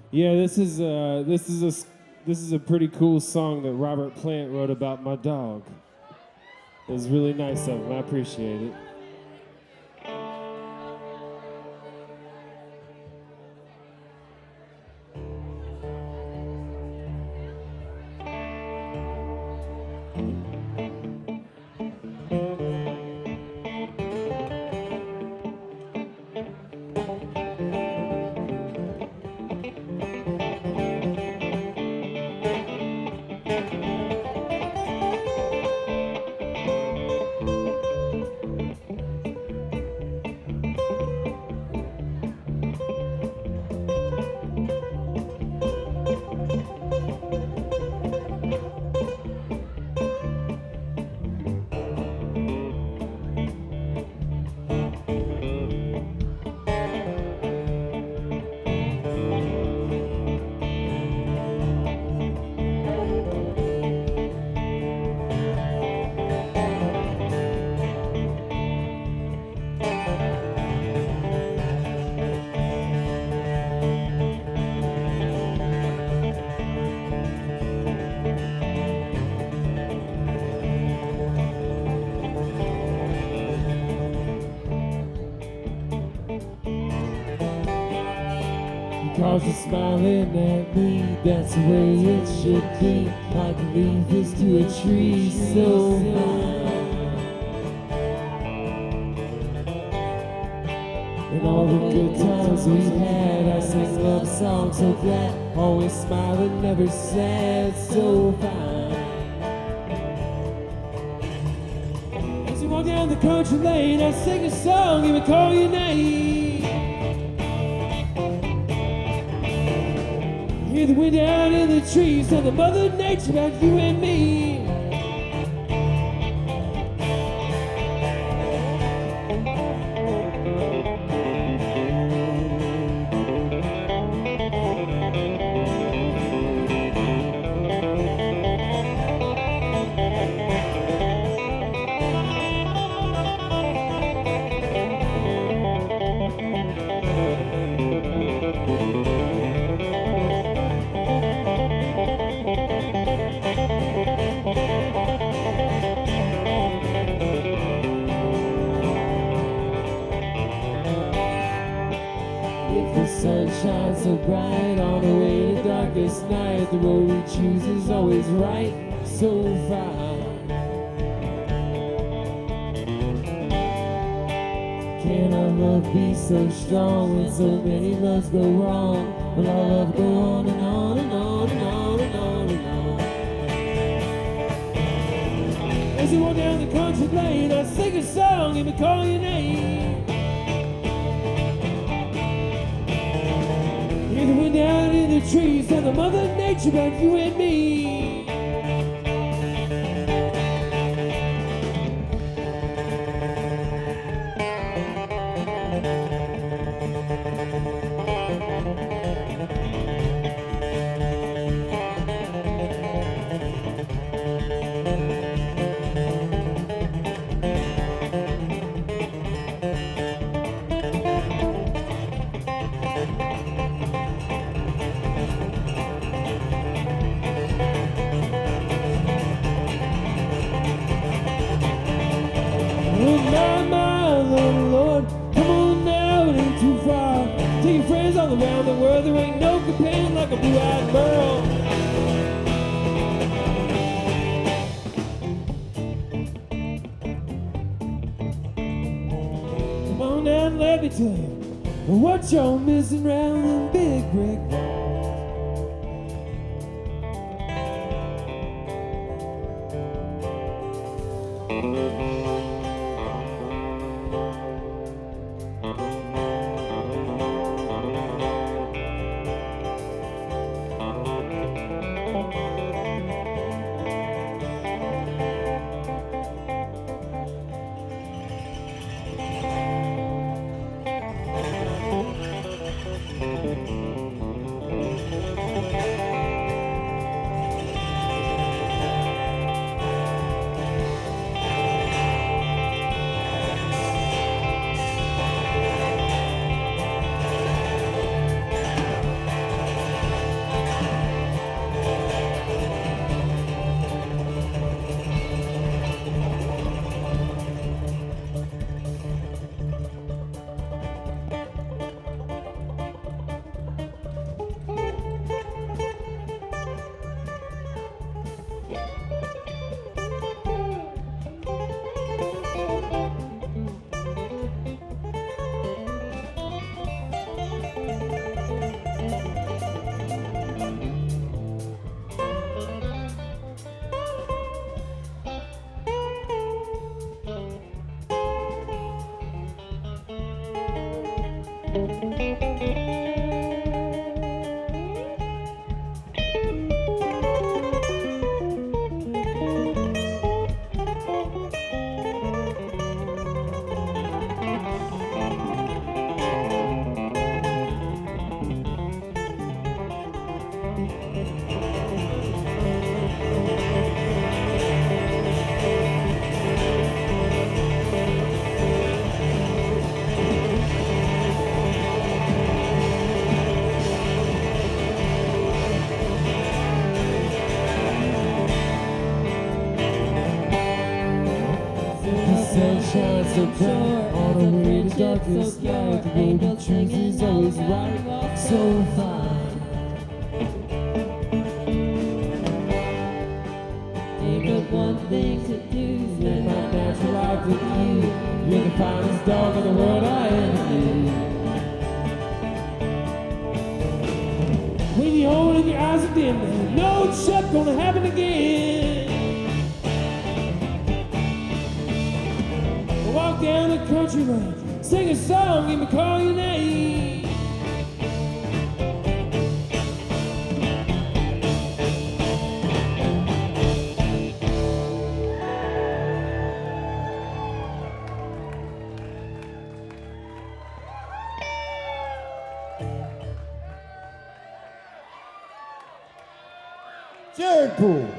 Yeah, this is a pretty cool song that Robert Plant wrote about my dog. It was really nice of him. I appreciate it. Cause you're smiling at me, that's the way it should be. Like a leaf is to a tree, so fine. And all the good times we've had, I sing love songs so glad. Always smiling, never sad, so fine. As you walk down the country lane, I sing a song, even call your name. Hear the wind out in the trees, tell the Mother Nature about you and me. Sun shines so bright on the way to darkest night. The road we choose is always right, so fine. Can our love be so strong when so many loves go wrong? Will our love go on and on and on and on and on and on? As you walk down the country lane, I sing a song and I call your name. Hear the wind out in the trees, tell the Mother Nature about you and me. All around the world, there ain't no companion like a blue-eyed girl. Come on now and let me tell you what you're missing around them big brick walls. sun shines so bright on a way to darkest night. The road you choose is always right, so fine. Ain't but one thing to do, spend my natural life with you. You're the finest dog in the world I ever knew. When you hold in your eyes are dim, you know it's shut, gonna happen again. Walk down the country road, sing a song, and call your name. Jared Poole.